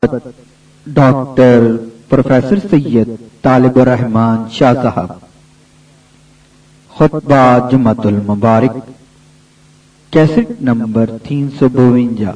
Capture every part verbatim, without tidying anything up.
Doctor professor سید طالب الرحمان شاہ صاحب خطبہ جمعۃ المبارک کیسٹ نمبر تین سو بونجا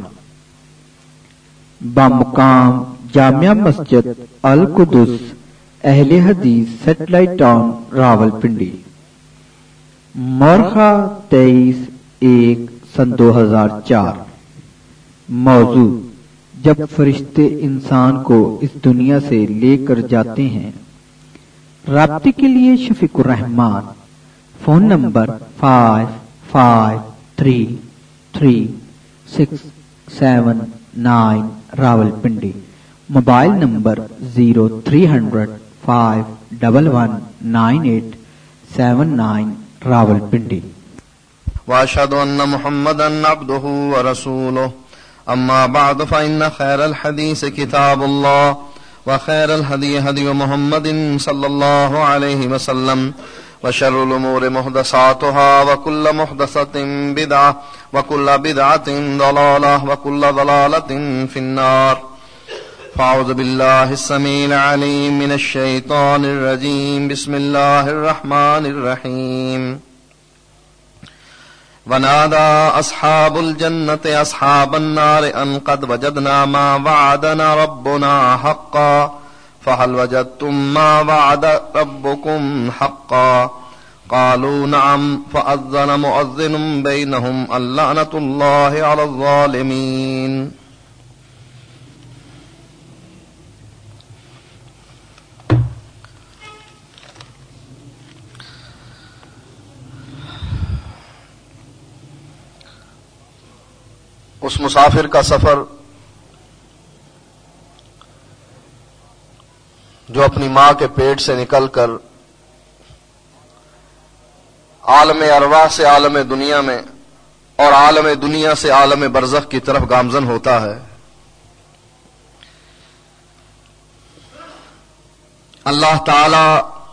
بامقام جامعہ مسجد القدس اہل حدیث سیٹلائٹ ٹاؤن راول پنڈی، مورخہ تیئیس ایک سن دو ہزار چار۔ موضوع: جب فرشتے انسان کو اس دنیا سے لے کر جاتے ہیں۔ رابطے کے لیے Shafiq ur Rahman, phone number five five three three six seven nine Rawalpindi, mobile number zero three hundred five double one nine eight seven nine Rawalpindi. واشهد ان محمدا عبده ورسوله، اما بعد فان خير الحديث كتاب الله، وخير الهدي هدي محمد صلى الله عليه وسلم، وشر الامور محدثاتها، وكل محدثة بدعة، وكل بدعة ضلالة، وكل ضلالة في النار۔ فاعوذ بالله السميع العليم من الشيطان الرجيم، بسم الله الرحمن الرحيم۔ ونادى أصحاب الجنة أصحاب النار أن قد وجدنا ما وعدنا ربنا حقا، فهل وجدتم ما وعد ربكم حقا؟ قالوا نعم، فأذن مؤذن بينهم اللعنة الله على الظالمين۔ اس مسافر کا سفر جو اپنی ماں کے پیٹ سے نکل کر عالم ارواح سے عالم دنیا میں اور عالم دنیا سے عالم برزخ کی طرف گامزن ہوتا ہے، اللہ تعالی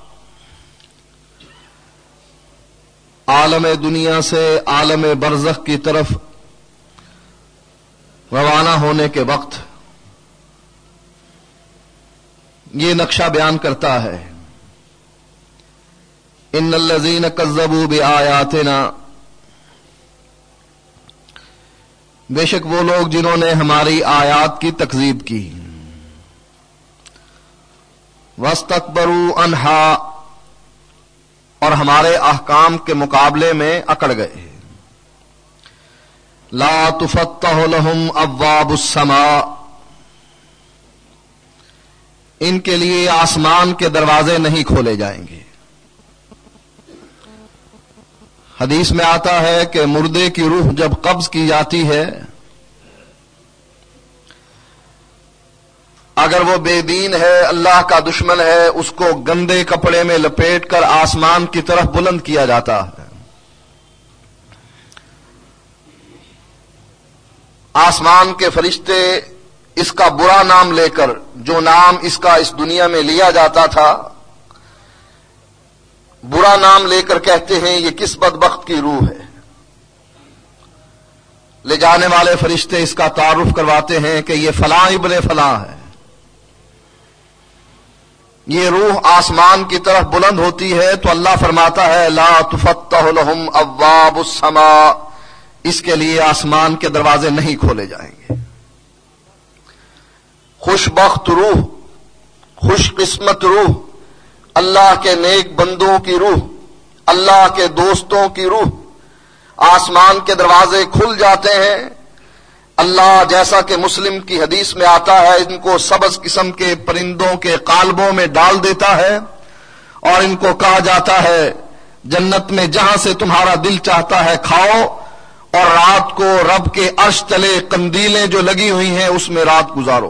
عالم دنیا سے عالم برزخ کی طرف روانہ ہونے کے وقت یہ نقشہ بیان کرتا ہے، ان الذین کذبوا بآیاتنا، بے شک وہ لوگ جنہوں نے ہماری آیات کی تکذیب کی، واستکبروا عنہا، اور ہمارے احکام کے مقابلے میں اکڑ گئے، لا تفتح لهم ابواب السماء، ان کے لیے آسمان کے دروازے نہیں کھولے جائیں گے۔ حدیث میں آتا ہے کہ مردے کی روح جب قبض کی جاتی ہے، اگر وہ بے دین ہے، اللہ کا دشمن ہے، اس کو گندے کپڑے میں لپیٹ کر آسمان کی طرف بلند کیا جاتا ہے۔ آسمان کے فرشتے اس کا برا نام لے کر، جو نام اس کا اس دنیا میں لیا جاتا تھا، برا نام لے کر کہتے ہیں یہ کس بدبخت کی روح ہے۔ لے جانے والے فرشتے اس کا تعارف کرواتے ہیں کہ یہ فلاں ابن فلاں ہے۔ یہ روح آسمان کی طرف بلند ہوتی ہے تو اللہ فرماتا ہے لا تفتح لهم ابواب السماء، اس کے لیے آسمان کے دروازے نہیں کھولے جائیں گے۔ خوش بخت روح، خوش قسمت روح، اللہ کے نیک بندوں کی روح، اللہ کے دوستوں کی روح، آسمان کے دروازے کھل جاتے ہیں۔ اللہ جیسا کہ مسلم کی حدیث میں آتا ہے، ان کو سبز قسم کے پرندوں کے قالبوں میں ڈال دیتا ہے اور ان کو کہا جاتا ہے جنت میں جہاں سے تمہارا دل چاہتا ہے کھاؤ، اور رات کو رب کے عرش تلے قندیلیں جو لگی ہوئی ہیں اس میں رات گزارو۔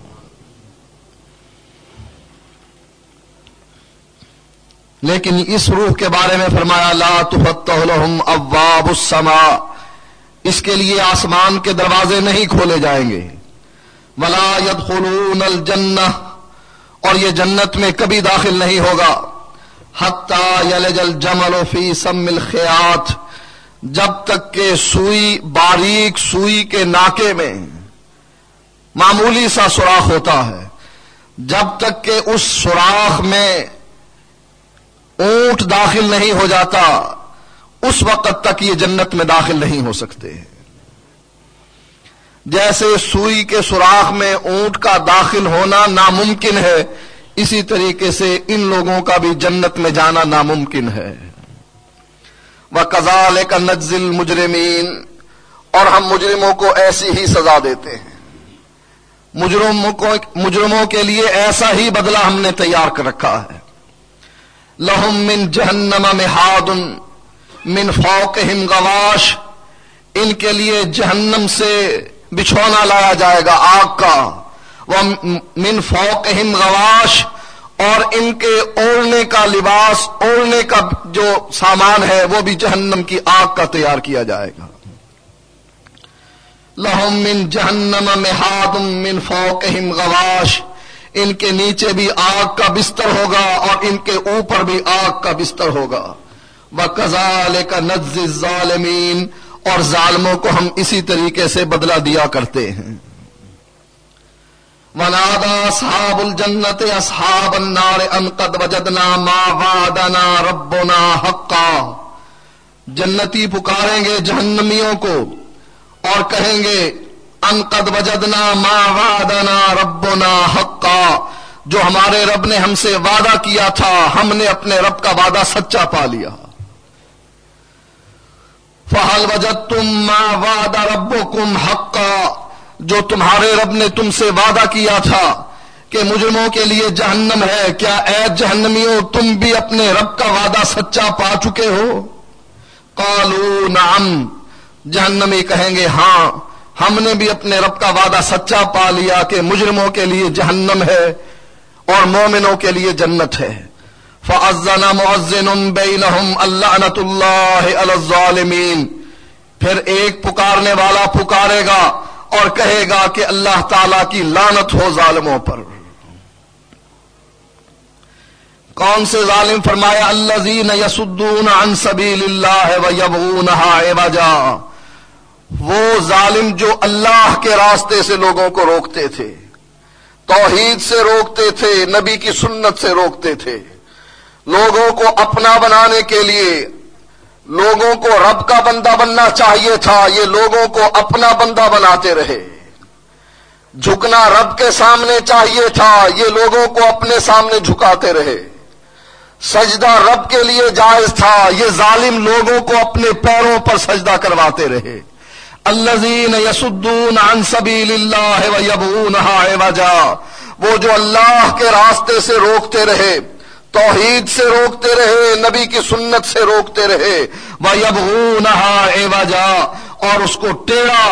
لیکن اس روح کے بارے میں فرمایا لا تفتح لهم ابواب السماء، اس کے لیے آسمان کے دروازے نہیں کھولے جائیں گے۔ ولا يدخلون الجنہ، اور یہ جنت میں کبھی داخل نہیں ہوگا۔ حتی یلج الجمل فی سم الخیاط، جب تک کہ سوئی باریک سوئی کے ناکے میں معمولی سا سوراخ ہوتا ہے، جب تک کہ اس سوراخ میں اونٹ داخل نہیں ہو جاتا اس وقت تک یہ جنت میں داخل نہیں ہو سکتے۔ جیسے سوئی کے سوراخ میں اونٹ کا داخل ہونا ناممکن ہے، اسی طریقے سے ان لوگوں کا بھی جنت میں جانا ناممکن ہے۔ وَكَذَلِكَ نَجْزِي الْمُجْرِمِينَ، اور ہم مجرموں کو ایسی ہی سزا دیتے ہیں، مجرموں کو مجرموں کے لیے ایسا ہی بدلہ ہم نے تیار کر رکھا ہے۔ لَهُم مِّن جَهَنَّمَ مِحَادٌ مِّن فَوْقِهِمْ غَوَاشٍ، ان کے لیے جہنم سے بچھونا لایا جائے گا آگ کا، وَمِن فَوْقِهِمْ غَوَاشٍ، اور ان کے اوڑھنے کا لباس، اوڑھنے کا جو سامان ہے وہ بھی جہنم کی آگ کا تیار کیا جائے گا۔ لَهُم مِّن جَهَنَّمَ مِحَادٌ مِّن فَوْقِهِمْ غَوَاشٍ، ان کے نیچے بھی آگ کا بستر ہوگا اور ان کے اوپر بھی آگ کا بستر ہوگا۔ وَكَذَلِكَ نَجْزِي الظَّالِمِينَ، اور ظالموں کو ہم اسی طریقے سے بدلہ دیا کرتے ہیں۔ وَنَادَى أَصْحَابُ الْجَنَّةِ أَصْحَابَ النَّارِ أَن قَدْ وَجَدْنَا مَا وَعَدَنَا رَبُّنَا حَقًّا، جنتی پکاریں گے جہنمیوں کو اور کہیں گے ان قد وجدنا ما وعدنا ربنا حقا، جو ہمارے رب نے ہم سے وعدہ کیا تھا ہم نے اپنے رب کا وعدہ سچا پا لیا۔ فہل وجدتم ما وعد ربکم حقا، جو تمہارے رب نے تم سے وعدہ کیا تھا کہ مجرموں کے لیے جہنم ہے، کیا اے جہنمیوں تم بھی اپنے رب کا وعدہ سچا پا چکے ہو؟ قالوا نعم، جہنمی کہیں گے ہاں ہم نے بھی اپنے رب کا وعدہ سچا پا لیا کہ مجرموں کے لیے جہنم ہے اور مومنوں کے لیے جنت ہے۔ فَأَذَّنَ مُؤَذِّنٌ بَيْنَهُمْ اللَّعْنَةُ اللَّهِ عَلَى الظَّالِمِينَ، پھر ایک پکارنے والا پکارے گا اور کہے گا کہ اللہ تعالی کی لعنت ہو ظالموں پر۔ کون سے ظالم؟ فرمایا الذین یصدون عن سبیل اللہ ویبغونها عوجا، وہ ظالم جو اللہ کے راستے سے لوگوں کو روکتے تھے، توحید سے روکتے تھے، نبی کی سنت سے روکتے تھے، لوگوں کو اپنا بنانے کے لیے لوگوں کو رب کا بندہ بننا چاہیے تھا، یہ لوگوں کو اپنا بندہ بناتے رہے۔ جھکنا رب کے سامنے چاہیے تھا، یہ لوگوں کو اپنے سامنے جھکاتے رہے۔ سجدہ رب کے لیے جائز تھا، یہ ظالم لوگوں کو اپنے پیروں پر سجدہ کرواتے رہے۔ الذین یصدون عن سبیل اللہ ویبغونها عوجا، وہ جو اللہ کے راستے سے روکتے رہے، توحید سے روکتے رہے، نبی کی سنت سے روکتے رہے، ویبغونها عوجا، اور اس کو ٹیڑھا،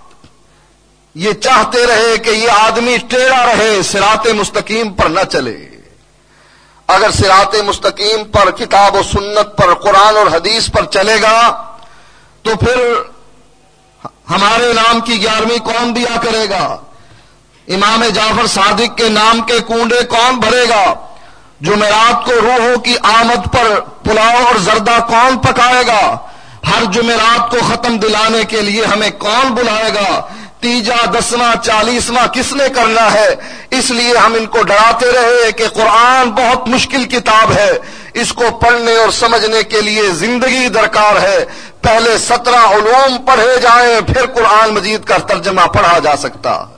یہ چاہتے رہے کہ یہ آدمی ٹیڑھا رہے، صراط مستقیم پر نہ چلے۔ اگر صراط مستقیم پر، کتاب و سنت پر، قرآن اور حدیث پر چلے گا تو پھر ہمارے نام کی گیارہویں کون دیا کرے گا؟ امام جعفر صادق کے نام کے کنڈے کون بھرے گا؟ جمعرات کو روحوں کی آمد پر پلاؤ اور زردہ کون پکائے گا؟ ہر جمعرات کو ختم دلانے کے لیے ہمیں کون بلائے گا؟ تیجا، دسواں، چالیسواں کس نے کرنا ہے؟ اس لیے ہم ان کو ڈراتے رہے کہ قرآن بہت مشکل کتاب ہے، اس کو پڑھنے اور سمجھنے کے لیے زندگی درکار ہے، پہلے سترہ علوم پڑھے جائیں پھر قرآن مجید کا ترجمہ پڑھا جا سکتا ہے۔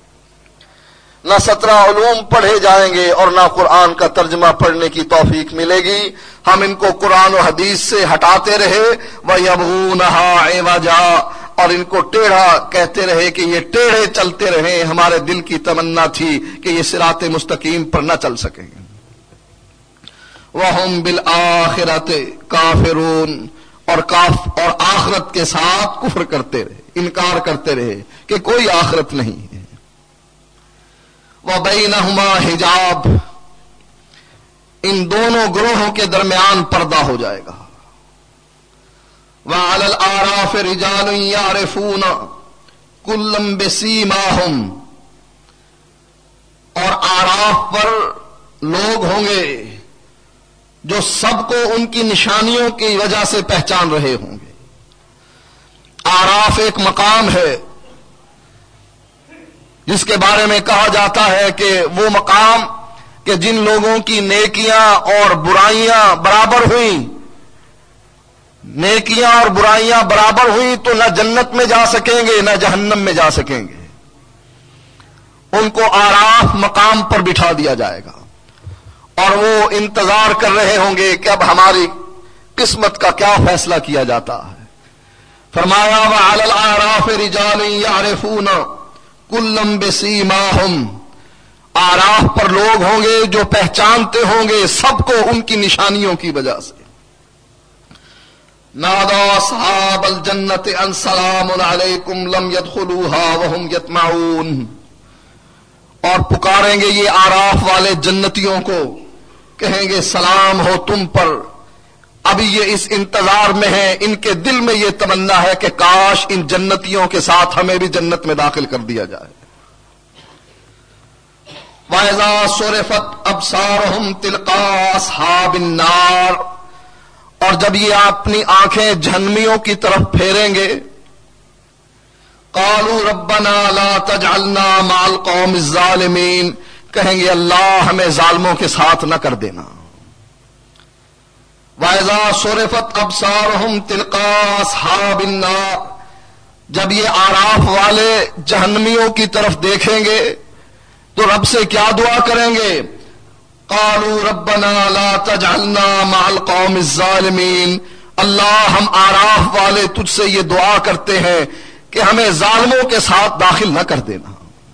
نہ سترہ علوم پڑھے جائیں گے اور نہ قرآن کا ترجمہ پڑھنے کی توفیق ملے گی۔ ہم ان کو قرآن و حدیث سے ہٹاتے رہے، وَيَبْغُونَهَا عِوَجًا، اور ان کو ٹیڑھا کہتے رہے کہ یہ ٹیڑھے چلتے رہے۔ ہمارے دل کی تمنا تھی کہ یہ صراط مستقیم پر نہ چل سکیں گے۔ وَهُمْ بِالْآخِرَةِ كَافِرُونَ، اور کاف اور آخرت کے ساتھ کفر کرتے رہے، انکار کرتے رہے کہ کوئی آخرت نہیں ہے۔ وَبَيْنَهُمَا حِجَابٌ، ان دونوں گروہوں کے درمیان پردہ ہو جائے گا۔ وَعَلَى الْأَعْرَافِ رِجَالٌ يَعْرِفُونَ كُلًّا بِسِيمَاهُمْ، اور اعراف پر لوگ ہوں گے جو سب کو ان کی نشانیوں کی وجہ سے پہچان رہے ہوں گے۔ اعراف ایک مقام ہے جس کے بارے میں کہا جاتا ہے کہ وہ مقام کہ جن لوگوں کی نیکیاں اور برائیاں برابر ہوئیں، نیکیاں اور برائیاں برابر ہوئیں تو نہ جنت میں جا سکیں گے نہ جہنم میں جا سکیں گے، ان کو آراف مقام پر بٹھا دیا جائے گا اور وہ انتظار کر رہے ہوں گے کہ اب ہماری قسمت کا کیا فیصلہ کیا جاتا ہے۔ فرمایا وَعَلَى الْأَعْرَافِ رِجَالٌ يَعْرِفُونَ كُلًّا بِسِيمَاهُمْ، آراف پر لوگ ہوں گے جو پہچانتے ہوں گے سب کو ان کی نشانیوں کی وجہ سے۔ نَادَى أَصْحَابَ الْجَنَّةِ أَنْ سَلَامٌ عَلَيْكُمْ لَمْ يَدْخُلُوهَا وَهُمْ يَطْمَعُونَ، اور پکاریں گے یہ آراف والے جنتیوں کو، کہیں گے سلام ہو تم پر، ابھی یہ اس انتظار میں ہیں، ان کے دل میں یہ تمنا ہے کہ کاش ان جنتیوں کے ساتھ ہمیں بھی جنت میں داخل کر دیا جائے۔ وَإِذَا صُرِفَتْ أَبْصَارُهُمْ تِلْقَاءَ أَصْحَابِ النَّارِ، اور جب یہ اپنی آنکھیں جہنمیوں کی طرف پھیریں گے، قَالُوا رَبَّنَا لَا تَجْعَلْنَا مَعَ الْقَوْمِ الظَّالِمِينَ، کہیں گے اللہ ہمیں ظالموں کے ساتھ نہ کر دینا۔ وَإِذَا صُرِفَتْ أَبْصَارُهُمْ تِلْقَاءَ أَصْحَابِ النَّارِ، جب یہ آراف والے جہنمیوں کی طرف دیکھیں گے تو رب سے کیا دعا کریں گے؟ قَالُوا رَبَّنَا لَا تَجْعَلْنَا مَعَ الْقَوْمِ الظَّالِمِينَ، اللہ ہم آراف والے تجھ سے یہ دعا کرتے ہیں کہ ہمیں ظالموں کے ساتھ داخل نہ کر دینا۔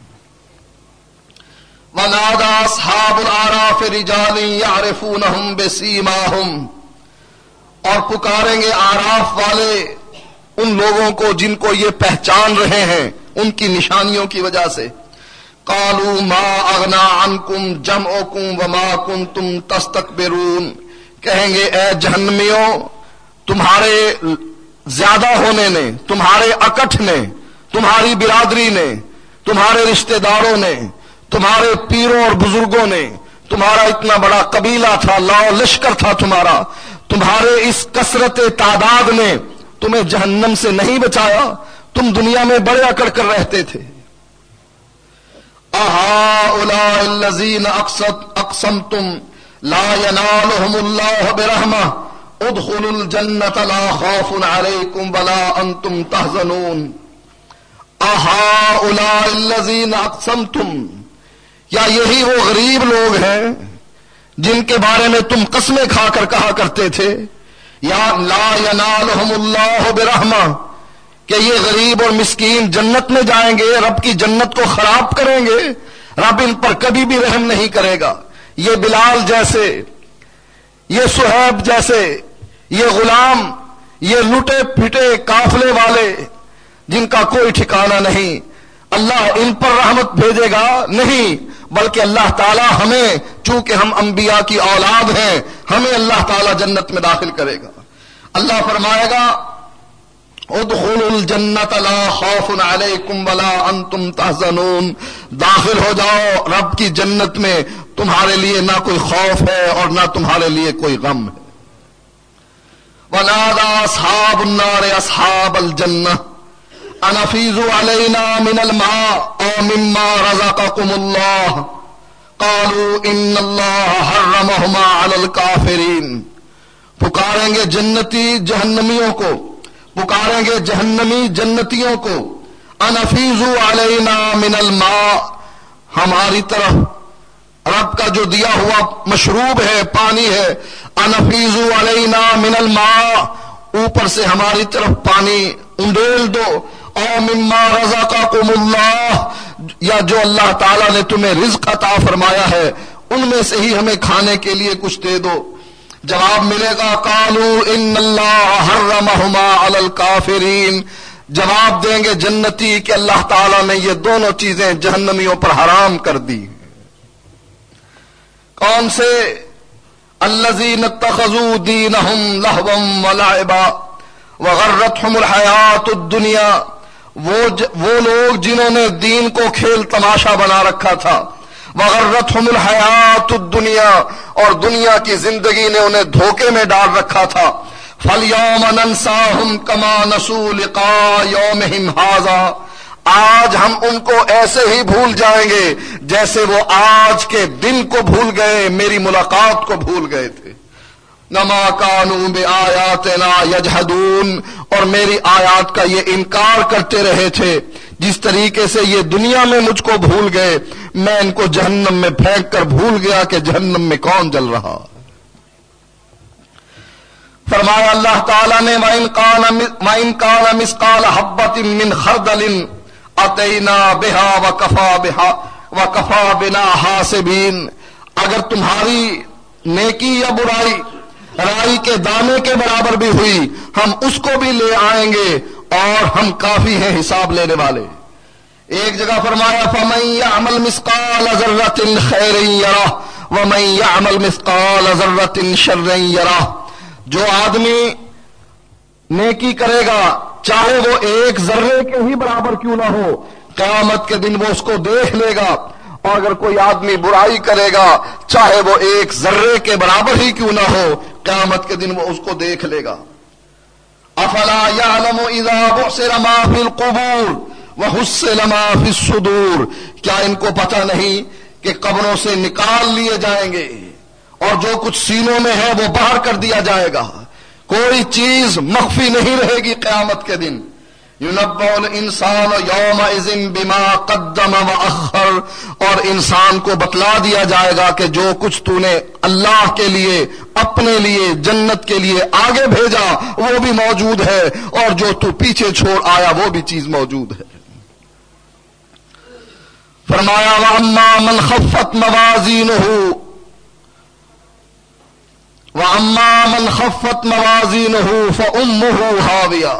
وَنَادَى أَصْحَابُ الْأَعْرَافِ رِجَالٌ يَعْرِفُونَهُمْ بِسِيمَاهُمْ، اور پکاریں گے آراف والے ان لوگوں کو جن کو یہ پہچان رہے ہیں ان کی نشانیوں کی وجہ سے۔ قَالُوا مَا أَغْنَىٰ عَنْكُمْ جَمْعُكُمْ وَمَا كُنْتُمْ تَسْتَكْبِرُونَ، کہیں گے اے جہنمیوں، تمہارے زیادہ ہونے نے، تمہارے اکٹھ نے، تمہاری برادری نے، تمہارے رشتہ داروں نے، تمہارے پیروں اور بزرگوں نے، تمہارا اتنا بڑا قبیلہ تھا، لاؤ لشکر تھا تمہارا، تمہارے اس کثرت تعداد نے تمہیں جہنم سے نہیں بچایا، تم دنیا میں بڑے اکڑ کر رہتے تھے۔ أَهَٰؤُلَاءِ الَّذِينَ أَقْسَمْتُمْ لَا يَنَالُهُمُ اللَّهُ بِرَحْمَةٍ ادْخُلُوا الْجَنَّةَ لَا خَوْفٌ عَلَيْكُمْ وَلَا أَنْتُمْ تَحْزَنُونَ۔ أَهَٰؤُلَاءِ الَّذِينَ أَقْسَمْتُمْ، یا یہی وہ غریب لوگ ہیں جن کے بارے میں تم قسمیں کھا کر کہا کرتے تھے یا لا ينالهم اللہ برحمہ، کہ یہ غریب اور مسکین جنت میں جائیں گے، رب کی جنت کو خراب کریں گے، رب ان پر کبھی بھی رحم نہیں کرے گا۔ یہ بلال جیسے، یہ صہیب جیسے، یہ غلام، یہ لٹے پھٹے قافلے والے جن کا کوئی ٹھکانہ نہیں، اللہ ان پر رحمت بھیجے گا نہیں، بلکہ اللہ تعالی ہمیں، چونکہ ہم انبیاء کی اولاد ہیں، ہمیں اللہ تعالی جنت میں داخل کرے گا۔ اللہ فرمائے گا ادخلوا الجنت لا خوف علیکم ولا انتم تحزنون، داخل ہو جاؤ رب کی جنت میں، تمہارے لیے نہ کوئی خوف ہے اور نہ تمہارے لیے کوئی غم ہے۔ ونادى اصحاب النار اصحاب الجنہ ان افیضوا علینا من الماء او مما رزقکم اللہ قالوا ان اللہ حرمہما علی الکافرین، پکاریں گے جنتی جہنمیوں کو، پکاریں گے جہنمی جنتیوں کو، ان افیضوا علینا من الماء، ہماری طرف رب کا جو دیا ہوا مشروب ہے، پانی ہے، ان افیضوا علینا من الماء، اوپر سے ہماری طرف پانی انڈیل دو، او مما رزقکم اللہ، یا جو اللہ تعالیٰ نے تمہیں رزق عطا فرمایا ہے ان میں سے ہی ہمیں کھانے کے لیے کچھ دے دو۔ جواب ملے گا قالوا ان اللہ حرمہما علی الکافرین، جواب دیں گے جنتی کہ اللہ تعالیٰ نے یہ دونوں چیزیں جہنمیوں پر حرام کر دی۔ کون سے؟ الذین اتخذوا دینہم لہوا ولعبا وغرتہم الحیات الدنیا، وہ وہ لوگ جنہوں نے دین کو کھیل تماشا بنا رکھا تھا، وغرتہم الحیات الدنیا، اور دنیا کی زندگی نے انہیں دھوکے میں ڈال رکھا تھا۔ فَالْيَوْمَ نَنْسَاهُمْ كَمَا نَسُوا لِقَاءَ يَوْمِهِمْ هَذَا، آج ہم ان کو ایسے ہی بھول جائیں گے جیسے وہ آج کے دن کو بھول گئے، میری ملاقات کو بھول گئے تھے. نما کانوا بآیاتنا یجحدون، اور میری آیات کا یہ انکار کرتے رہے تھے. جس طریقے سے یہ دنیا میں مجھ کو بھول گئے، میں ان کو جہنم میں پھینک کر بھول گیا کہ جہنم میں کون جل رہا. فرمایا اللہ تعالیٰ نے وَإِن كَانَ مِثْقَالَ حَبَّةٍ مِّنْ خَرْدَلٍ أَتَيْنَا بِهَا وَكَفَى بِهَا وَكَفَى بِنَا حَاسِبِينَ، اگر تمہاری نیکی یا برائی رائی کے دانے کے برابر بھی ہوئی ہم اس کو بھی لے آئیں گے اور ہم کافی ہیں حساب لینے والے. ایک جگہ فرمایا فَمَن يَعْمَلْ مِثْقَالَ ذَرَّةٍ خَيْرًا يَرَهُ وَمَن يَعْمَلْ مِثْقَالَ ذَرَّةٍ شَرًّا يَرَهُ، جو آدمی نیکی کرے گا چاہے وہ ایک ذرے کے ہی برابر کیوں نہ ہو، قیامت کے دن وہ اس کو دیکھ لے گا. اور اگر کوئی آدمی برائی کرے گا چاہے وہ ایک ذرے کے برابر ہی کیوں نہ ہو، قیامت کے دن وہ اس کو دیکھ لے گا. افلا يعلم اذا بعثر ما في القبور وحصل ما في الصدور، کیا ان کو پتہ نہیں کہ قبروں سے نکال لیے جائیں گے اور جو کچھ سینوں میں ہے وہ باہر کر دیا جائے گا، کوئی چیز مخفی نہیں رہے گی قیامت کے دن. يُنَبَّأُ الْإِنسَانُ يَوْمَئِذٍ بِمَا قَدَّمَ وَأَخَّرَ، اور انسان کو بتلا دیا جائے گا کہ جو کچھ تو نے اللہ کے لیے اپنے لیے جنت کے لیے آگے بھیجا وہ بھی موجود ہے اور جو تو پیچھے چھوڑ آیا وہ بھی چیز موجود ہے. فرمایا وَأَمَّا مَنْ خَفَّتْ مَوَازِينُهُ وَأَمَّا مَنْ خَفَّتْ مَوَازِينُهُ فَأُمُّهُ هَاوِيَةٌ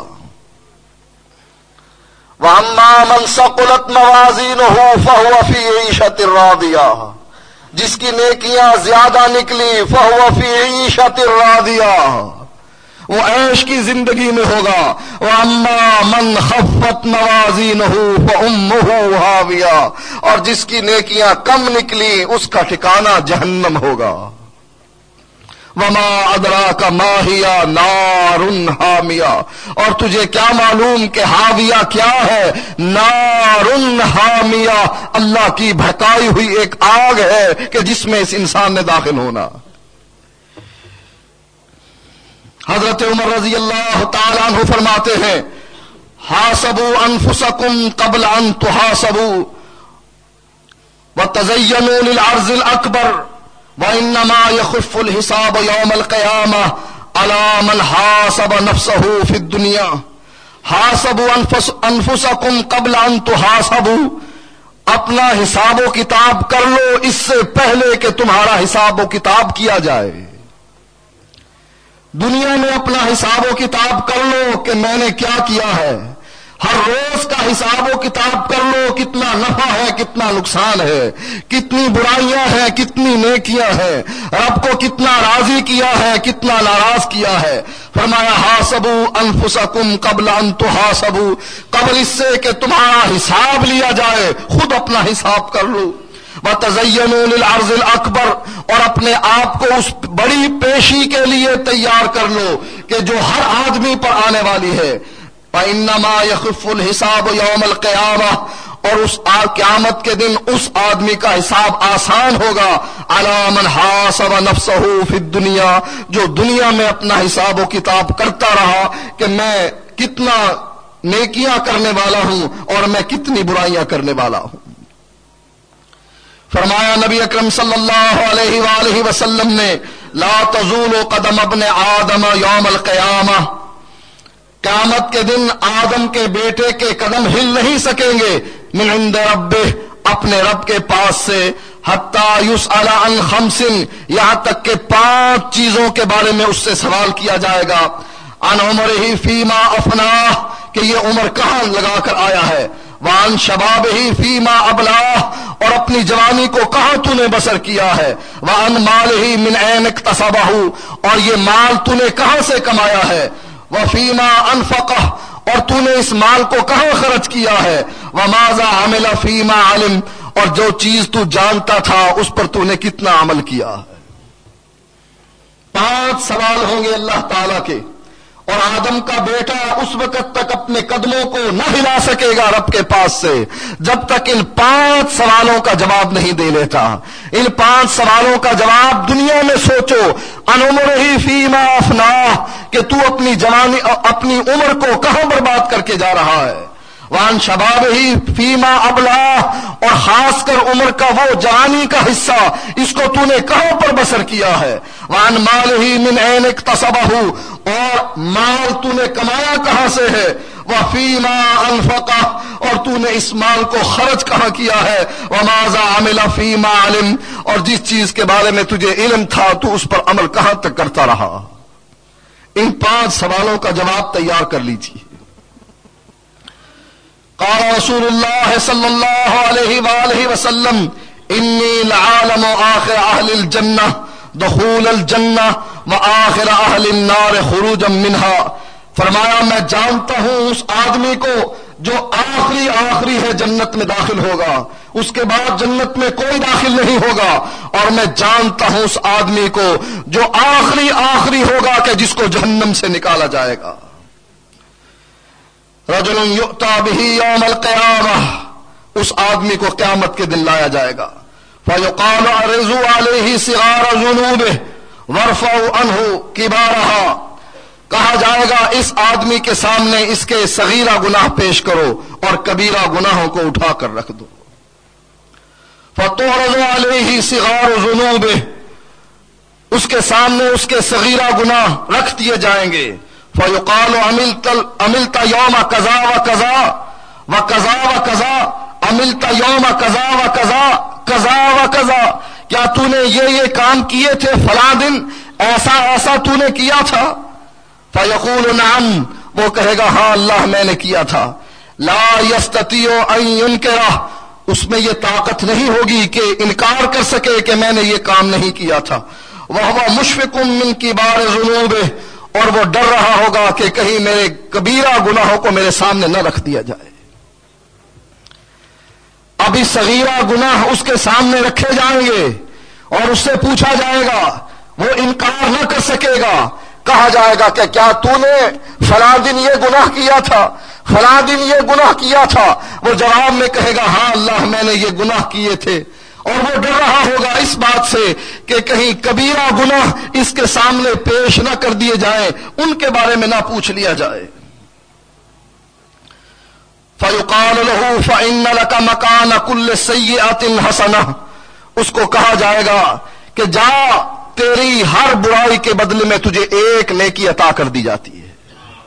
وَأَمَّا مَنْ ثَقُلَتْ مَوَازِينُهُ فَهُوَ فِي عِيشَةٍ رَاضِيَةٍ، جس کی نیکیاں زیادہ نکلی فَهُوَ فِي عِيشَةٍ رَاضِيَةٍ، وہ عیش کی زندگی میں ہوگا. وَأَمَّا مَنْ خَفَّتْ مَوَازِينُهُ فَأُمُّهُ هَاوِيَةٌ، اور جس کی نیکیاں کم نکلی اس کا ٹھکانہ جہنم ہوگا. وما ادراک ما ہی نار حامیہ، اور تجھے کیا معلوم کہ حاویہ کیا ہے؟ نار حامیہ، اللہ کی بھڑکائی ہوئی ایک آگ ہے کہ جس میں اس انسان نے داخل ہونا. حضرت عمر رضی اللہ تعالیٰ عنہ فرماتے ہیں حاسبوا انفسکم قبل ان تحاسبوا وتزینوا للعرض الاکبر وَإِنَّمَا يَخُفُّ الْحِسَابُ يَوْمَ الْقِيَامَةِ عَلَى مَنْ حَاسَبَ نَفْسَهُ فِي الدُّنْيَا. حَاسَبُوا أَنفُسَكُمْ قَبْلَ أَن تُحَاسَبُوا، اپنا حساب و کتاب کر لو اس سے پہلے کہ تمہارا حساب و کتاب کیا جائے. دنیا میں اپنا حساب و کتاب کر لو کہ میں نے کیا کیا ہے. ہر روز کا حساب و کتاب کر لو، کتنا نفع ہے کتنا نقصان ہے، کتنی برائیاں ہیں کتنی نیکیاں ہیں، رب کو کتنا راضی کیا ہے کتنا ناراض کیا ہے. فرمایا حاسبوا انفسکم قبل ان تحاسبوا، قبل اس سے کہ تمہارا حساب لیا جائے خود اپنا حساب کر لو. وَتَزَيَّنُوا لِلْعَرْضِ الْأَكْبَرِ، اور اپنے آپ کو اس بڑی پیشی کے لیے تیار کر لو کہ جو ہر آدمی پر آنے والی ہے. وَإِنَّمَا يَخِفُّ الْحِسَابُ يَوْمَ الْقِيَامَةِ، اور اس قیامت کے دن اس آدمی کا حساب آسان ہوگا عَلَى مَنْ حَاسَبَ نَفْسَهُ فِي الدُّنْيَا، جو دنیا میں اپنا حساب و کتاب کرتا رہا کہ میں کتنا نیکیاں کرنے والا ہوں اور میں کتنی برائیاں کرنے والا ہوں. فرمایا نبی اکرم صلی اللہ علیہ وآلہ وسلم نے لا تزول قدم ابن آدم یوم القیامہ، قیامت کے دن آدم کے بیٹے کے قدم ہل نہیں سکیں گے من عند ربہ، اپنے رب کے پاس سے، حتی یسأل عن خمس، یہاں تک کہ پانچ چیزوں کے بارے میں اس سے سوال کیا جائے گا. عن عمرہ فیما افناہ، کہ یہ عمر کہاں لگا کر آیا ہے. وعن شبابہ فیما ابلاہ، اور اپنی جوانی کو کہاں تو نے بسر کیا ہے. وعن مالہ من این اکتسبہ، اور یہ مال تو نے کہاں سے کمایا ہے. وفیما انفقہ، اور تو نے اس مال کو کہاں خرچ کیا ہے. وماذا عمل فیما علم، اور جو چیز تو جانتا تھا اس پر تو نے کتنا عمل کیا ہے. پانچ سوال ہوں گے اللہ تعالی کے، اور آدم کا بیٹا اس وقت تک اپنے قدموں کو نہ ہلا سکے گا رب کے پاس سے جب تک ان پانچ سوالوں کا جواب نہیں دے لیتا. ان پانچ سوالوں کا جواب دنیا میں سوچو. ان عمرہ فیما افنا، کہ تو اپنی جوانی اپنی عمر کو کہاں برباد کر کے جا رہا ہے. وان شبابہ فیما ابلا، اور خاص کر عمر کا وہ جوانی کا حصہ اس کو تو نے کہاں پر بسر کیا ہے. وان مالہ من این اکتسبہ، اور مال تو نے کمایا کہاں سے ہے. وفیما انفقہ، اور تو نے اس مال کو خرچ کہاں کیا ہے. وماذا عمل فیما علم، اور جس چیز کے بارے میں تجھے علم تھا تو اس پر عمل کہاں تک کرتا رہا. ان پانچ سوالوں کا جواب تیار کر لیجیے. قال رسول اللہ صلی اللہ علیہ وآلہ وسلم انی لعالم آخر اہل الجنہ دخول الجنہ وآخر اہل النار خروجا منہا. فرمایا میں جانتا ہوں اس آدمی کو جو آخری آخری ہے جنت میں داخل ہوگا، اس کے بعد جنت میں کوئی داخل نہیں ہوگا. اور میں جانتا ہوں اس آدمی کو جو آخری آخری ہوگا کہ جس کو جہنم سے نکالا جائے گا. رجل یؤتی بہ یوم القیامہ، اس آدمی کو قیامت کے دن لایا جائے گا. فیقال عرضوا علیہ صغار ذنوبہ وارفعوا عنہ کبارہا، کہا جائے گا اس آدمی کے سامنے اس کے صغیرہ گناہ پیش کرو اور کبیرہ گناہوں کو اٹھا کر رکھ دو. فتعرض علیہ صغار ذنوبہ، اس کے سامنے اس کے صغیرہ گناہ رکھ دیے جائیں گے. فیقال عملت عملت یوم کذا و کذا و کذا و کذا، عملت یوم کذا و کذا کذا و کذا، کیا تو نے یہ یہ کام کیے تھے فلاں دن، ایسا ایسا تو نے کیا تھا. فیقول نعم، وہ کہے گا ہاں اللہ میں نے کیا تھا. لا یستطیع ان ینکرہ، اس میں یہ طاقت نہیں ہوگی کہ انکار کر سکے کہ میں نے یہ کام نہیں کیا تھا. وہو مشفق من کبار ذنوبہ، اور وہ ڈر رہا ہوگا کہ کہیں میرے کبیرہ گناہوں کو میرے سامنے نہ رکھ دیا جائے. ابھی صغیرہ گناہ اس کے سامنے رکھے جائیں گے اور اس سے پوچھا جائے گا، وہ انکار نہ کر سکے گا. کہا جائے گا کہ کیا تو نے فلاں دن یہ گناہ کیا تھا، فلاں دن یہ گناہ کیا تھا. وہ جواب میں کہے گا ہاں اللہ میں نے یہ گناہ کیے تھے. اور وہ ڈر رہا ہوگا اس بات سے کہ کہیں کبیرہ گناہ اس کے سامنے پیش نہ کر دیے جائیں، ان کے بارے میں نہ پوچھ لیا جائے. فَيُقَالُ لَهُ فَإِنَّ لَكَ مَكَانَ كُلِّ سَيِّئَةٍ حَسَنَةٍ، اس کو کہا جائے گا کہ جا تیری ہر برائی کے بدلے میں تجھے ایک نیکی عطا کر دی جاتی ہے.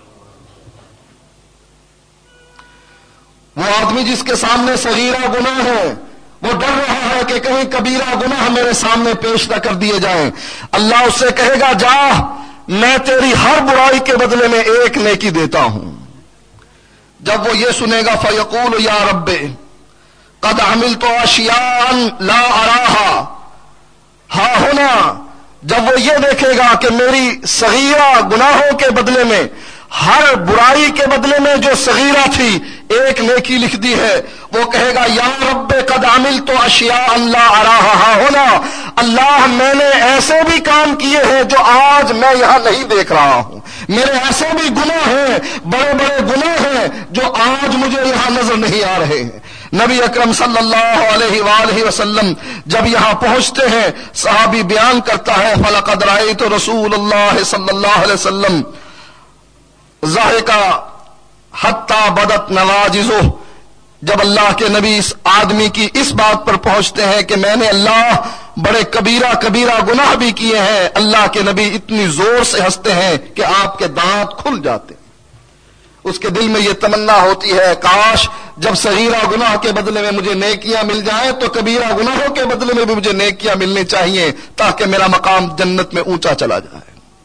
وہ آدمی جس کے سامنے صغیرہ گناہ ہے وہ ڈر رہا ہے کہ کہیں کبیرہ گناہ میرے سامنے پیش نہ کر دیے جائیں. اللہ اس سے کہے گا جا میں تیری ہر برائی کے بدلے میں ایک نیکی دیتا ہوں. جب وہ یہ سنے گا فیقول یا رب قد عملت اشیاء لا اراہا ہا ہونا، جب وہ یہ دیکھے گا کہ میری صغیرہ گناہوں کے بدلے میں ہر برائی کے بدلے میں جو صغیرہ تھی ایک نیکی لکھ دی ہے، وہ کہے گا یا رب قد عملت اشیاء لا اراہا ہا ہونا، اللہ میں نے ایسے بھی کام کیے ہیں جو آج میں یہاں نہیں دیکھ رہا ہوں. میرے ایسے بھی گناہ ہیں، بڑے بڑے گناہ ہیں جو آج مجھے یہاں نظر نہیں آ رہے ہیں. نبی اکرم صلی اللہ علیہ وآلہ وسلم جب یہاں پہنچتے ہیں، صحابی بیان کرتا ہے فَلَقَدْ رَأَيْتُ رسول اللہ صلی اللہ علیہ وسلم ضَحِكَ حَتَّى بَدَتْ نَوَاجِزُهُ. جب اللہ کے نبی اس آدمی کی اس بات پر پہنچتے ہیں کہ میں نے اللہ بڑے کبیرہ کبیرہ گناہ بھی کیے ہیں، اللہ کے نبی اتنی زور سے ہنستے ہیں کہ آپ کے دانت کھل جاتے ہیں. اس کے دل میں یہ تمنا ہوتی ہے کاش جب صغیرہ گناہ کے بدلے میں مجھے نیکیاں مل جائیں تو کبیرہ گناہوں کے بدلے میں بھی مجھے نیکیاں ملنی چاہیے تاکہ میرا مقام جنت میں اونچا چلا جائے.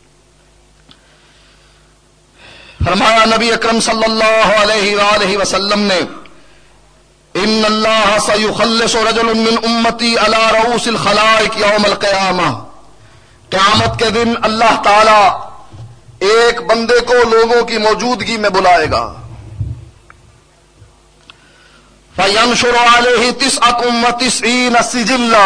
فرمایا نبی اکرم صلی اللہ علیہ وآلہ وسلم نے ان اللہ سیخلص رجل من امتی علی رؤوس الخلائق یوم القیامہ، قیامت کے دن اللہ تعالی ایک بندے کو لوگوں کی موجودگی میں بلائے گا. فینشر علیہ تسعۃ وتسعین سجلا،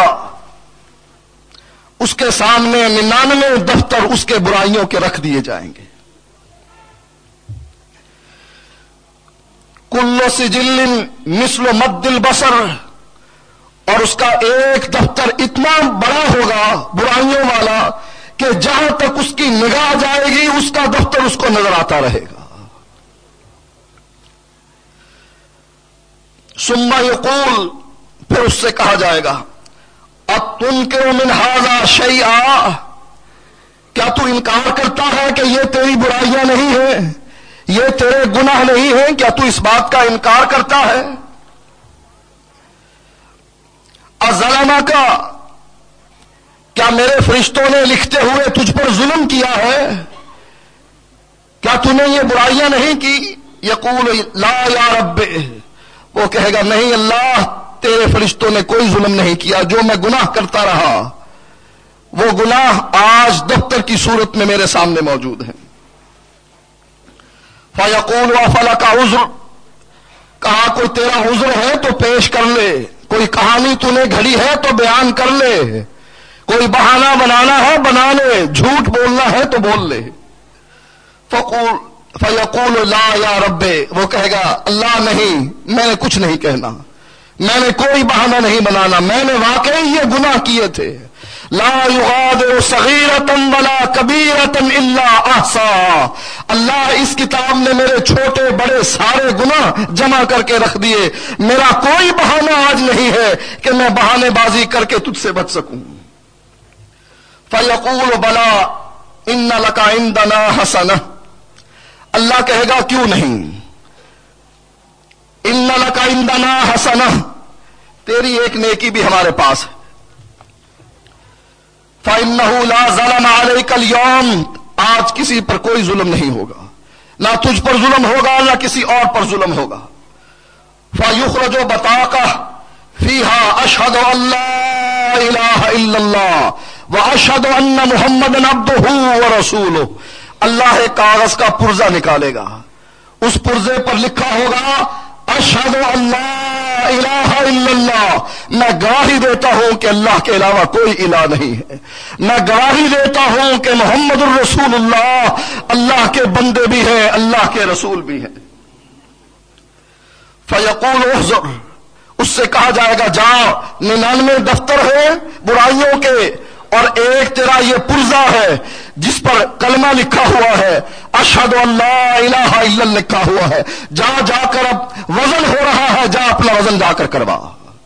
اس کے سامنے ننانوے دفتر اس کے برائیوں کے رکھ دیے جائیں گے. کل سجل مثل مد البصر، اور اس کا ایک دفتر اتنا بڑا ہوگا برائیوں والا کہ جہاں تک اس کی نگاہ جائے گی اس کا دفتر اس کو نظر آتا رہے گا. ثم یقول، پھر اس سے کہا جائے گا اتنکر من ھذا شیئا، کیا تو انکار کرتا ہے کہ یہ تیری برائیاں نہیں ہیں، یہ تیرے گناہ نہیں ہیں، کیا تو اس بات کا انکار کرتا ہے؟ ازلمہ کا، کیا میرے فرشتوں نے لکھتے ہوئے تجھ پر ظلم کیا ہے؟ کیا تو نے یہ برائیاں نہیں کی؟ یقول لا یا رب، وہ کہے گا نہیں اللہ، تیرے فرشتوں نے کوئی ظلم نہیں کیا، جو میں گناہ کرتا رہا وہ گناہ آج دفتر کی صورت میں میرے سامنے موجود ہیں. فَيَقُولُ وَفَلَكَ عُذْرٌ، کہا کوئی تیرا عذر ہے تو پیش کر لے، کوئی کہانی تو نے گھڑی ہے تو بیان کر لے، کوئی بہانہ بنانا ہے بنا لے، جھوٹ بولنا ہے تو بول لے. فَقُولُ فَيَقُولُ لَا يَا رَبِّ، وہ کہے گا اللہ نہیں، میں نے کچھ نہیں کہنا، میں نے کوئی بہانہ نہیں بنانا، میں نے واقعی یہ گناہ کیے تھے. لا یغادر صغیرۃ ولا کبیرۃ الا احصاها، اللہ اس کتاب میں میرے چھوٹے بڑے سارے گناہ جمع کر کے رکھ دیے، میرا کوئی بہانہ آج نہیں ہے کہ میں بہانے بازی کر کے تجھ سے بچ سکوں. فیقول بلا ان لک عندنا حسنہ، اللہ کہے گا کیوں نہیں، ان لک عندنا حسنہ، تیری ایک نیکی بھی ہمارے پاس ہے. فَإِنَّهُ لَا ظَلَمَ عَلَيْكَ الْيَوْمَ، آج کسی پر کوئی ظلم نہیں ہوگا، نہ تجھ پر ظلم ہوگا نہ کسی اور پر ظلم ہوگا. فَيُخْرَجُ بَطَاقَةٌ فِيهَا أَشْهَدُ أَن لَّا إِلَٰهَ إِلَّا اللَّهُ وَأَشْهَدُ أَنَّ مُحَمَّدًا عَبْدُهُ وَرَسُولُهُ. اللہ ایک کاغذ کا پرزہ نکالے گا، اس پرزے پر لکھا ہوگا اشہد ان لا الہ الا اللہ، میں گواہی دیتا ہوں کہ اللہ کے علاوہ کوئی الہ نہیں ہے، میں گواہی دیتا ہوں کہ محمد الرسول اللہ اللہ کے بندے بھی ہیں، اللہ کے رسول بھی ہیں. فیقول احذر، اس سے کہا جائے گا جا، ننانوے دفتر ہیں برائیوں کے اور ایک تیرا یہ پرزہ ہے جس پر کلمہ لکھا ہوا ہے، اشہد ان لا الہ الا اللہ لکھا ہوا ہے، جا جا کر اب وزن ہو رہا ہے، جا اپنا وزن جا کر کروا.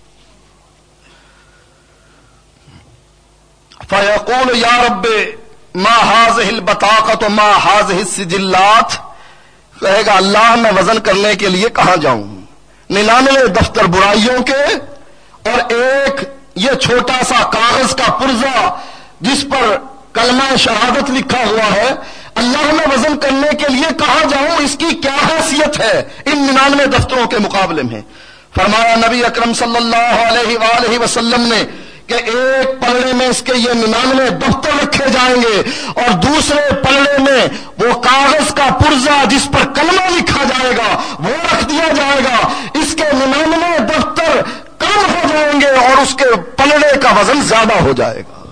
فیقول یا رب ما هذه البطاقۃ ما هذه السجلات، کہے گا اللہ میں وزن کرنے کے لیے کہاں جاؤں، ننانوے دفتر برائیوں کے اور ایک یہ چھوٹا سا کاغذ کا پرزہ جس پر کلمہ شہادت لکھا ہوا ہے، اللہ میں وزن کرنے کے لیے کہاں جاؤں، اس کی کیا حیثیت ہے ان ننانوے دفتروں کے مقابلے میں. فرمایا نبی اکرم صلی اللہ علیہ وآلہ وسلم نے کہ ایک پلڑے میں اس کے یہ ننانوے دفتر رکھے جائیں گے اور دوسرے پلڑے میں وہ کاغذ کا پرزہ جس پر کلمہ لکھا جائے گا وہ رکھ دیا جائے گا. اس کے ننانوے دفتر کم ہو جائیں گے اور اس کے پلڑے کا وزن زیادہ ہو جائے گا.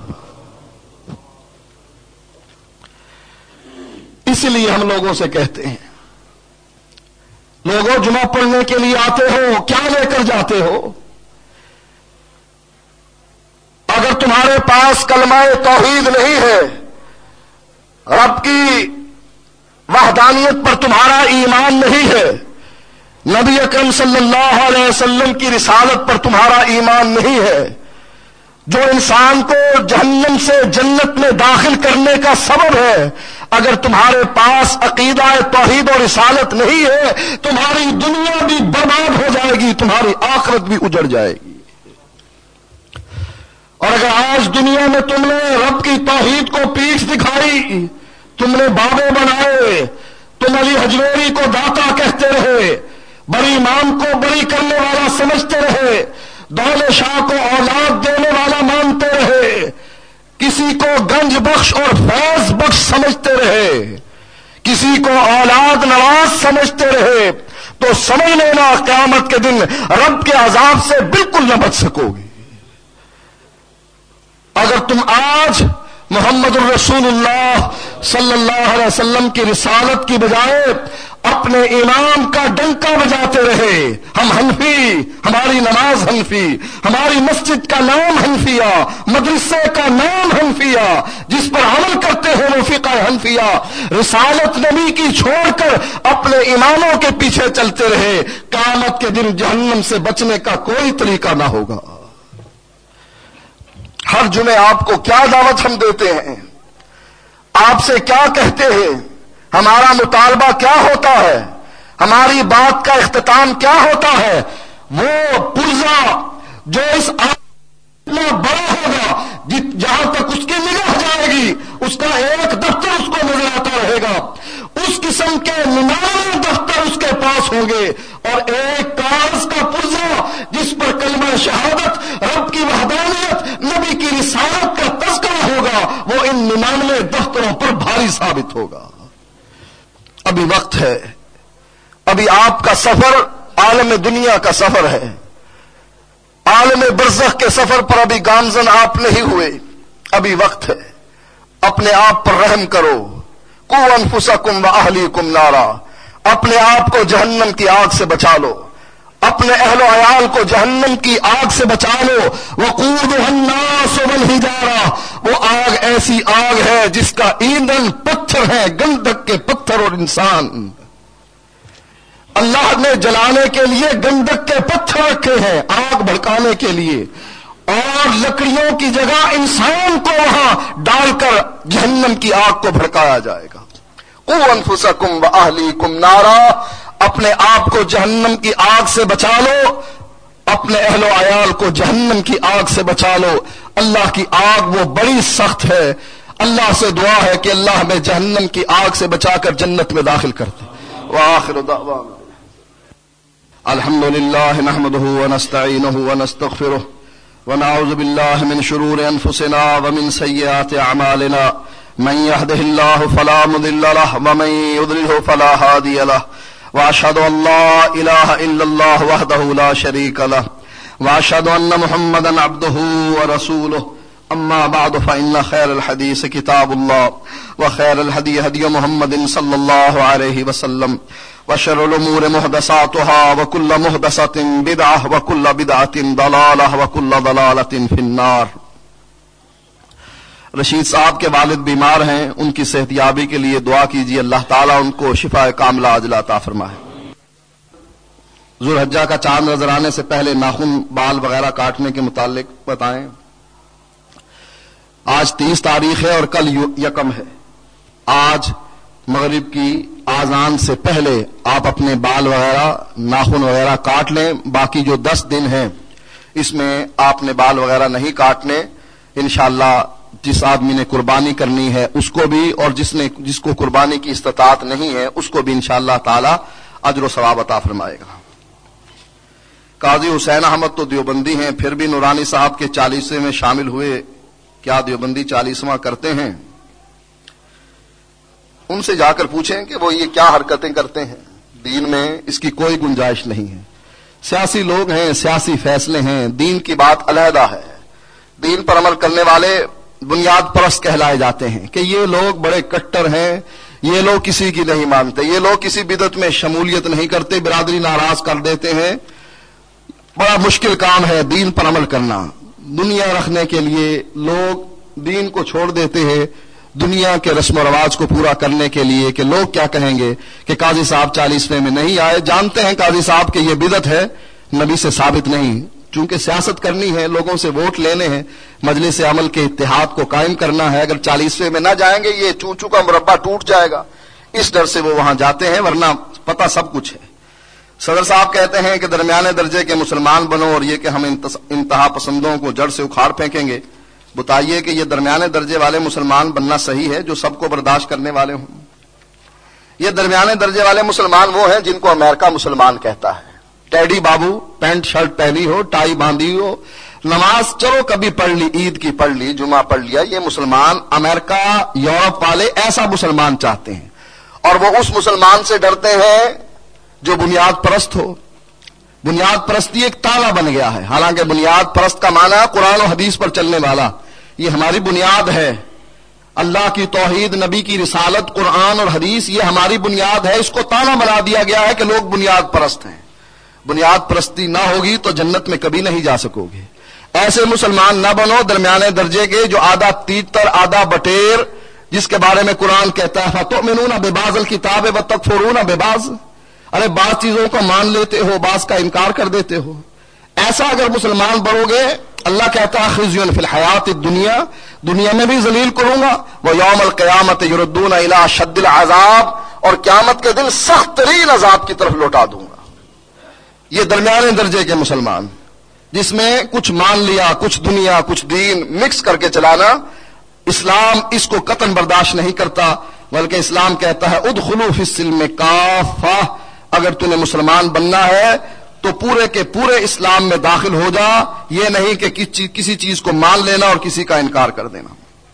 اسی لیے ہم لوگوں سے کہتے ہیں لوگوں جمعہ پڑھنے کے لیے آتے ہو، کیا لے کر جاتے ہو؟ اگر تمہارے پاس کلمہ توحید نہیں ہے، رب کی وحدانیت پر تمہارا ایمان نہیں ہے، نبی اکرم صلی اللہ علیہ وسلم کی رسالت پر تمہارا ایمان نہیں ہے، جو انسان کو جہنم سے جنت میں داخل کرنے کا سبب ہے، اگر تمہارے پاس عقیدہ توحید اور رسالت نہیں ہے تمہاری دنیا بھی برباد ہو جائے گی، تمہاری آخرت بھی اجڑ جائے گی. اور اگر آج دنیا میں تم نے رب کی توحید کو پیٹھ دکھائی، تم نے بابے بنائے، تم علی حجویری کو داتا کہتے رہے، بڑی امام کو بڑی کرنے والا سمجھتے رہے، دولت شاہ کو اولاد دینے والا مانتے رہے، کسی کو گنج بخش اور فیض بخش سمجھتے رہے، کسی کو اولاد نواز سمجھتے رہے، تو سمجھ لینا قیامت کے دن رب کے عذاب سے بالکل نہ بچ سکو گے. اگر تم آج محمد الرسول اللہ صلی اللہ علیہ وسلم کی رسالت کی بجائے اپنے اپنے امام کا ڈنکا بجاتے رہے، ہم حنفی، ہماری نماز حنفی، ہماری مسجد کا نام حنفیہ، مدرسے کا نام حنفیہ، جس پر عمل کرتے ہیں وہ فقہ حنفیہ، رسالت نبی کی چھوڑ کر اپنے اماموں کے پیچھے چلتے رہے، قیامت کے دن جہنم سے بچنے کا کوئی طریقہ نہ ہوگا۔ ہر جمعے آپ کو کیا دعوت ہم دیتے ہیں، آپ سے کیا کہتے ہیں، ہمارا مطالبہ کیا ہوتا ہے، ہماری بات کا اختتام کیا ہوتا ہے؟ وہ پرزہ جو اس اتنا بڑا ہوگا، جہاں تک اس کی نگاہ جائے گی اس کا ایک دفتر اس کو نظر آتا رہے گا، اس قسم کے ننانوے دفتر اس کے پاس ہوں گے، اور ایک کاغذ کا پرزہ جس پر کلمہ شہادت، رب کی وحدانیت، نبی کی رسالت کا تذکرہ ہوگا، وہ ان ننانوے دفتروں پر بھاری ثابت ہوگا۔ ابھی وقت ہے، ابھی آپ کا سفر عالم دنیا کا سفر ہے، عالم برزخ کے سفر پر ابھی گامزن آپ نہیں ہوئے، ابھی وقت ہے، اپنے آپ پر رحم کرو۔ قو انفسکم واہلیکم نارا، اپنے آپ کو جہنم کی آگ سے بچا لو، اپنے اہل و عیال کو جہنم کی آگ سے بچا لو۔ وقودها الناس والحجارہ، وہ آگ ایسی آگ ہے جس کا ایندھن پتھر ہے، گندک کے پتھر اور انسان۔ اللہ نے جلانے کے لیے گندک کے پتھر رکھے ہیں آگ بھڑکانے کے لیے، اور لکڑیوں کی جگہ انسان کو وہاں ڈال کر جہنم کی آگ کو بھڑکایا جائے گا۔ قو انفسکم واہلیکم نارا، اپنے آپ کو جہنم کی آگ سے بچا لو، اپنے اہل و عیال کو جہنم کی آگ سے بچا لو۔ اللہ کی آگ وہ بڑی سخت ہے، اللہ سے دعا ہے کہ اللہ ہمیں جہنم کی آگ سے بچا کر جنت میں داخل کر دے۔ وآخر دعوانا الحمد للہ نحمده ونستعینه ونستغفره ونعوذ باللہ من شرور انفسنا ومن سیئات اعمالنا، من يهده الله فلا مضل له ومن يضلل فلا هادي له، واشهد ان لا اله الا الله وحده لا شريك له، واشهد ان محمدا عبده ورسوله، اما بعد فان خير الحديث كتاب الله، وخير الهدي هدي محمد صلى الله عليه وسلم، وشر الامور محدثاتها وكل محدثة بدعة وكل بدعة ضلالة وكل ضلالة في النار۔ رشید صاحب کے والد بیمار ہیں، ان کی صحت یابی کے لیے دعا کیجیے، اللہ تعالیٰ ان کو شفا کاملہ عاجلہ عطا فرمائے۔ ذوالحجہ کا چاند نظر آنے سے پہلے ناخن بال وغیرہ کاٹنے کے متعلق بتائیں۔ آج تیس تاریخ ہے اور کل یکم ہے، آج مغرب کی آذان سے پہلے آپ اپنے بال وغیرہ ناخن وغیرہ کاٹ لیں، باقی جو دس دن ہیں اس میں آپ نے بال وغیرہ نہیں کاٹنے۔ انشاءاللہ جس آدمی نے قربانی کرنی ہے اس کو بھی، اور جس نے جس کو قربانی کی استطاعت نہیں ہے اس کو بھی انشاءاللہ تعالی اجر و ثواب عطا فرمائے گا۔ قاضی حسین احمد تو دیوبندی ہیں، پھر بھی نورانی صاحب کے چالیسویں میں شامل ہوئے، کیا دیوبندی چالیسواں کرتے ہیں؟ ان سے جا کر پوچھیں کہ وہ یہ کیا حرکتیں کرتے ہیں، دین میں اس کی کوئی گنجائش نہیں ہے۔ سیاسی لوگ ہیں، سیاسی فیصلے ہیں، دین کی بات علیحدہ ہے۔ دین پر عمل کرنے والے بنیاد پرست کہلائے جاتے ہیں کہ یہ لوگ بڑے کٹر ہیں، یہ لوگ کسی کی نہیں مانتے، یہ لوگ کسی بدعت میں شمولیت نہیں کرتے، برادری ناراض کر دیتے ہیں۔ بڑا مشکل کام ہے دین پر عمل کرنا۔ دنیا رکھنے کے لیے لوگ دین کو چھوڑ دیتے ہیں، دنیا کے رسم و رواج کو پورا کرنے کے لیے کہ لوگ کیا کہیں گے کہ قاضی صاحب چالیسویں میں نہیں آئے، جانتے ہیں قاضی صاحب کہ یہ بدعت ہے، نبی سے ثابت نہیں۔ چونکہ سیاست کرنی ہے، لوگوں سے ووٹ لینے ہیں، مجلس عمل کے اتحاد کو قائم کرنا ہے، اگر چالیسویں میں نہ جائیں گے یہ چون چوں کا مربع ٹوٹ جائے گا، اس ڈر سے وہ وہاں جاتے ہیں، ورنہ پتہ سب کچھ ہے۔ صدر صاحب کہتے ہیں کہ درمیانے درجے کے مسلمان بنو، اور یہ کہ ہم انتہا پسندوں کو جڑ سے اکھاڑ پھینکیں گے۔ بتائیے کہ یہ درمیانے درجے والے مسلمان بننا صحیح ہے جو سب کو برداشت کرنے والے ہوں؟ یہ درمیانے درجے والے مسلمان وہ ہیں جن کو امریکہ مسلمان کہتا ہے۔ ٹیڈی بابو پینٹ شرٹ پہنی ہو، ٹائی باندھی ہو، نماز چلو کبھی پڑھ لی، عید کی پڑھ لی، جمعہ پڑھ لیا، یہ مسلمان امریکہ یورپ والے ایسا مسلمان چاہتے ہیں، اور وہ اس مسلمان سے ڈرتے ہیں جو بنیاد پرست ہو۔ بنیاد پرستی ایک تالا بن گیا ہے، حالانکہ بنیاد پرست کا معنی ہے قرآن و حدیث پر چلنے والا، یہ ہماری بنیاد ہے۔ اللہ کی توحید، نبی کی رسالت، قرآن اور حدیث یہ ہماری بنیاد ہے. اس کو تانا بنا دیا گیا ہے کہ لوگ بنیاد پرست ہیں. بنیاد پرستی نہ ہوگی تو جنت میں کبھی نہیں جا سکو گے. ایسے مسلمان نہ بنو درمیانے درجے کے جو آدھا تیتر آدھا بٹیر، جس کے بارے میں قرآن کہتا ہے فَتُؤْمِنُونَ بِبَعْضِ الْكِتَابِ وَتَكْفُرُونَ بِبَعْضٍ. ارے بعض چیزوں کو مان لیتے ہو، بعض کا انکار کر دیتے ہو. ایسا اگر مسلمان بنو گے، اللہ کہتا ہے خزیٌ فی الحیات الدنیا، دنیا میں بھی ذلیل کروں گا، وَيَوْمَ الْقِيَامَةِ يُرَدُّونَ إِلَىٰ أَشَدِّ الْعَذَابِ، اور قیامت کے دن سخت ترین عذاب کی طرف لوٹا دوں گا. یہ درمیانے درجے کے مسلمان، جس میں کچھ مان لیا، کچھ دنیا کچھ دین مکس کر کے چلانا، اسلام اس کو قطعاً برداشت نہیں کرتا. بلکہ اسلام کہتا ہے ادخلوا فی السلم کافہ، اگر تمہیں مسلمان بننا ہے تو پورے کے پورے اسلام میں داخل ہو جا. یہ نہیں کہ کسی چیز کو مان لینا اور کسی کا انکار کر دینا.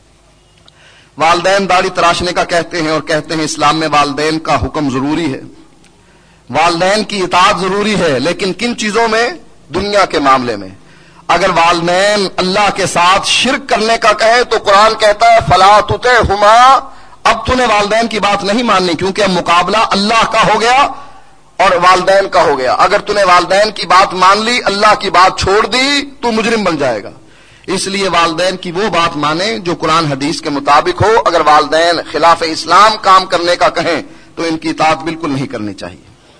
والدین داڑھی تراشنے کا کہتے ہیں اور کہتے ہیں اسلام میں والدین کا حکم ضروری ہے، والدین کی اطاعت ضروری ہے. لیکن کن چیزوں میں؟ دنیا کے معاملے میں. اگر والدین اللہ کے ساتھ شرک کرنے کا کہے تو قرآن کہتا ہے فلا تطعہما، اب تو نے والدین کی بات نہیں ماننی، کیونکہ اب مقابلہ اللہ کا ہو گیا اور والدین کا ہو گیا. اگر تو نے والدین کی بات مان لی، اللہ کی بات چھوڑ دی، تو مجرم بن جائے گا. اس لیے والدین کی وہ بات مانیں جو قرآن حدیث کے مطابق ہو. اگر والدین خلاف اسلام کام کرنے کا کہیں تو ان کی اطاعت بالکل نہیں کرنی چاہیے.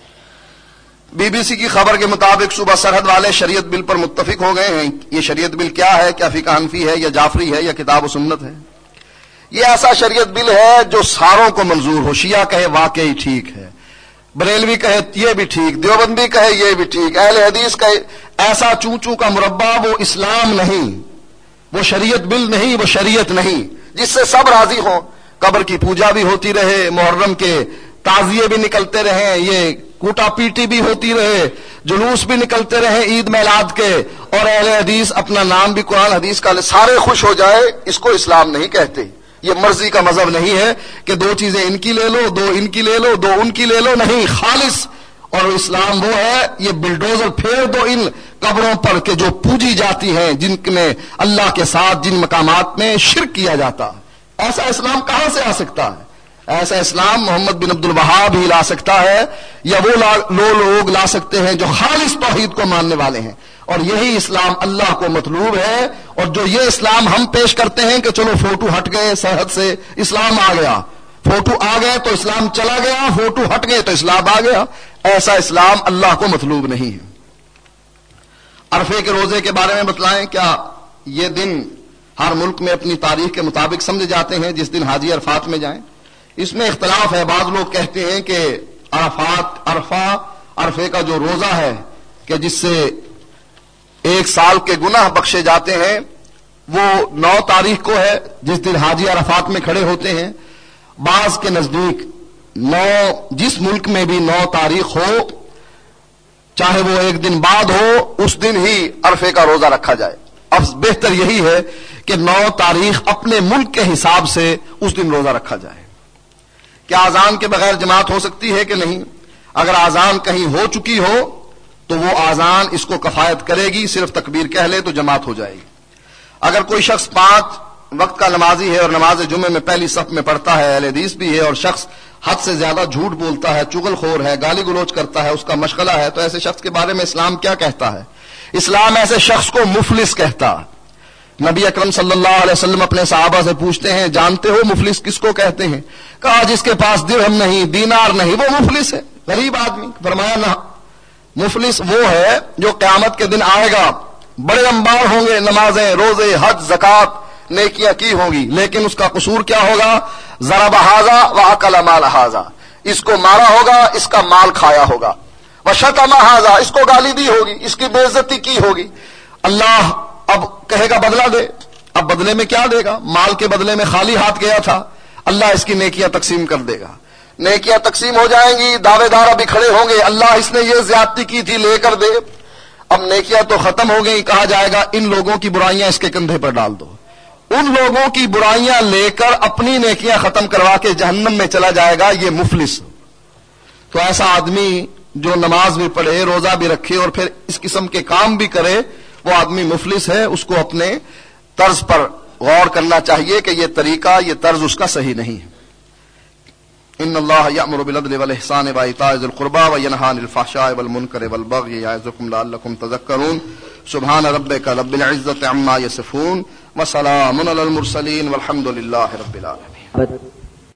بی بی سی کی خبر کے مطابق صوبہ سرحد والے شریعت بل پر متفق ہو گئے ہیں. یہ شریعت بل کیا ہے؟ کیا فقہ حنفی ہے یا جعفری ہے یا کتاب و سنت ہے؟ یہ ایسا شریعت بل ہے جو ساروں کو منظور ہو. شیعہ کہے واقعی ٹھیک ہے، بریلوی کہے یہ بھی ٹھیک، دیوبندی کہے یہ بھی ٹھیک، اہل حدیث کہے ایسا چوں چوں کا مربع. وہ اسلام نہیں، وہ شریعت بل نہیں، وہ شریعت نہیں جس سے سب راضی ہوں. قبر کی پوجا بھی ہوتی رہے، محرم کے تعزیے بھی نکلتے رہے، یہ کوٹا پیٹی بھی ہوتی رہے، جلوس بھی نکلتے رہے عید میلاد کے، اور اہل حدیث اپنا نام بھی قرآن حدیث کا لے، سارے خوش ہو جائے. اس کو اسلام نہیں کہتے. یہ مرضی کا مذہب نہیں ہے کہ دو چیزیں ان کی لے لو، دو ان کی لے لو، دو ان کی لے لو. نہیں، خالص. اور اسلام وہ ہے یہ بلڈوزر پھیر دو ان قبروں پر کہ جو پوجی جاتی ہیں، جن میں اللہ کے ساتھ جن مقامات میں شرک کیا جاتا. ایسا اسلام کہاں سے آ سکتا ہے؟ ایسا اسلام محمد بن عبد الوہاب ہی لا سکتا ہے، یا وہ لو لوگ لا سکتے ہیں جو خالص توحید کو ماننے والے ہیں. اور یہی اسلام اللہ کو مطلوب ہے. اور جو یہ اسلام ہم پیش کرتے ہیں کہ چلو فوٹو ہٹ گئے سرحد سے، اسلام آ گیا، فوٹو آ گئے تو اسلام چلا گیا، فوٹو ہٹ گئے تو اسلام آ گیا، ایسا اسلام اللہ کو مطلوب نہیں ہے. عرفے کے روزے کے بارے میں بتلائیں. کیا یہ دن ہر ملک میں اپنی تاریخ کے مطابق سمجھے جاتے ہیں جس دن حاجی عرفات میں جائیں؟ اس میں اختلاف ہے. بعض لوگ کہتے ہیں کہ عرفات عرفہ عرفے کا جو روزہ ہے کہ جس سے ایک سال کے گناہ بخشے جاتے ہیں، وہ نو تاریخ کو ہے جس دن حاجی عرفات میں کھڑے ہوتے ہیں. بعض کے نزدیک نو جس ملک میں بھی نو تاریخ ہو، چاہے وہ ایک دن بعد ہو، اس دن ہی عرفے کا روزہ رکھا جائے. اب بہتر یہی ہے کہ نو تاریخ اپنے ملک کے حساب سے اس دن روزہ رکھا جائے. کیا اذان کے بغیر جماعت ہو سکتی ہے کہ نہیں؟ اگر اذان کہیں ہو چکی ہو تو وہ اذان اس کو کفایت کرے گی، صرف تکبیر کہہ لے تو جماعت ہو جائے گی. اگر کوئی شخص پانچ وقت کا نمازی ہے اور نماز جمعے میں پہلی صف میں پڑھتا ہے، اہل حدیث بھی ہے، اور شخص حد سے زیادہ جھوٹ بولتا ہے، چغل خور ہے، گالی گلوچ کرتا ہے، اس کا مشغلہ ہے، تو ایسے شخص کے بارے میں اسلام کیا کہتا ہے؟ اسلام ایسے شخص کو مفلس کہتا. نبی اکرم صلی اللہ علیہ وسلم اپنے صحابہ سے پوچھتے ہیں جانتے ہو مفلس کس کو کہتے ہیں؟ کہا جس کے پاس درہم نہیں، دینار نہیں، وہ مفلس ہے، غریب آدمی. فرمایا نہ، مفلس وہ ہے جو قیامت کے دن آئے گا، بڑے انبار ہوں گے، نمازیں، روزے، حج، زکات، نیکیاں کی ہوں گی، لیکن اس کا قصور کیا ہوگا؟ ضرب ھذا واکل مال ھذا، اس کو مارا ہوگا، اس کا مال کھایا ہوگا. وشتم ھذا، اس کو گالی دی ہوگی، اس کی بے عزتی کی ہوگی. اللہ اب کہے گا بدلہ دے. اب بدلے میں کیا دے گا؟ مال کے بدلے میں خالی ہاتھ گیا تھا، اللہ اس کی نیکیاں تقسیم کر دے گا. نیکیاں تقسیم ہو جائیں گی، دعوے دار ابھی کھڑے ہوں گے، اللہ اس نے یہ زیادتی کی تھی لے کر دے. اب نیکیاں تو ختم ہو گئی، کہا جائے گا ان لوگوں کی برائیاں اس کے کندھے پر ڈال دو. ان لوگوں کی برائیاں لے کر اپنی نیکیاں ختم کروا کے جہنم میں چلا جائے گا، یہ مفلس. تو ایسا آدمی جو نماز بھی پڑھے، روزہ بھی رکھے اور پھر اس قسم کے کام بھی کرے، وہ آدمی مفلس ہے. اس کو اپنے طرز پر غور کرنا چاہیے کہ یہ طریقہ، یہ طرز اس کا صحیح نہیں ہے۔ ان اللہ یأمر بالعدل والاحسان وایتاء ذی القربى وینہی عن الفحشاء والمنکر والبغی یعظکم لعلکم تذکرون۔ سبحان ربک رب العزة عما یصفون وسلام علی المرسلین والحمد للہ رب العالمین۔